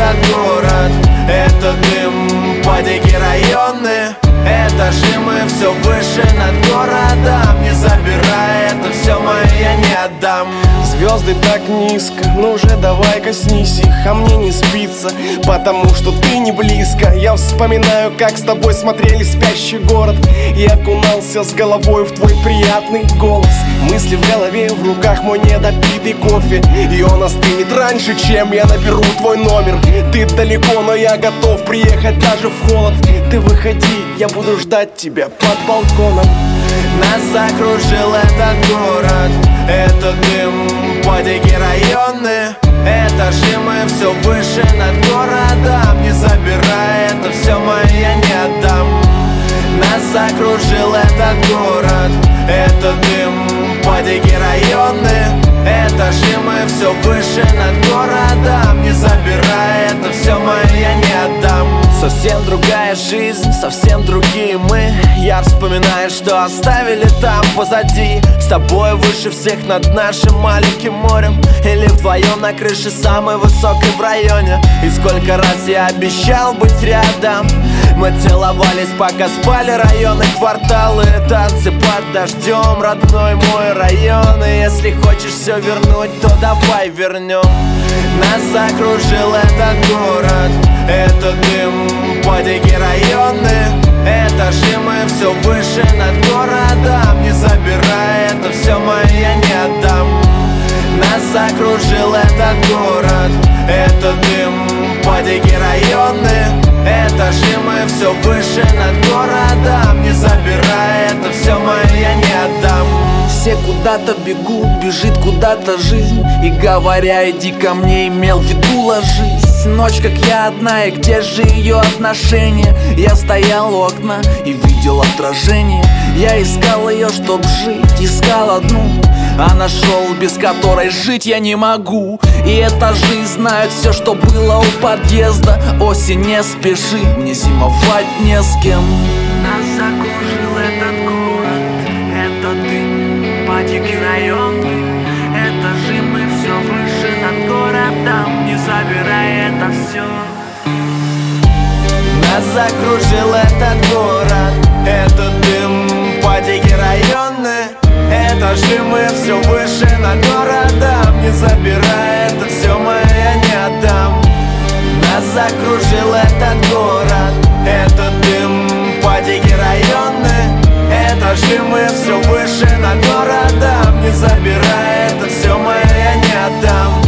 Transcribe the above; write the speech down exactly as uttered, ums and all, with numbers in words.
этот город, это дым, падики районы. Этажи мы все выше над городом. Не забирай, это все мое, я не отдам. Звезды так низко, ну уже давай коснись их. А мне не спится, потому что ты не близко. Я вспоминаю, как с тобой смотрели спящий город, и окунался с головой в твой приятный голос. Мысли в голове, в руках мой недопитый кофе, и он остынет раньше, чем я наберу твой номер. Ты далеко, но я готов приехать даже в холод. Ты выходи, я буду ждать тебя под балконом. Нас окружил этот город, это дым, падики районы. Этажи мы все выше над городом. Не забирай, это все мое, я не отдам. Нас окружил этот город, это дым, падики районы. Этажи мы все выше над городом. Не забирай, это все мое, я не отдам. Совсем другая жизнь, совсем другие мы. Я вспоминаю, что оставили там позади. С тобой выше всех над нашим маленьким морем, или вдвоем на крыше самой высокой в районе. И сколько раз я обещал быть рядом. Мы целовались, пока спали районы, кварталы, танцы под дождем. Родной мой район, и если хочешь все вернуть, то давай вернем. Нас окружил этот город, это дым, падики районы. Этажи мы все выше над городом. Не забирай, это все мое, я не отдам. Нас окружил этот город, это дым, падики районы. Этажи мы все выше над городом. Не забирай, это все мое, я не отдам. Все куда-то бегут, бежит куда-то жизнь, и говоря, иди ко мне, имел в виду ложись. Ночь, как я одна, и где же ее отношения? Я стоял у окна и видел отражение. Я искал ее, чтоб жить, искал одну, а нашел, без которой жить я не могу. И этажи знают все, что было у подъезда. Осень, не спеши, мне зимовать не с кем. Нас окружил этот город, это дым, падики районы. Этажи мы все выше над городом. Не забирай это все. Нас окружил этот город, это дым, падики районы. Этажи мы все выше над городом. Не забирай, это все мое, я не отдам. Нас окружил этот город, это дым, падики районы. Этажи мы все выше над городом. Не забирай, это все мое, я не отдам.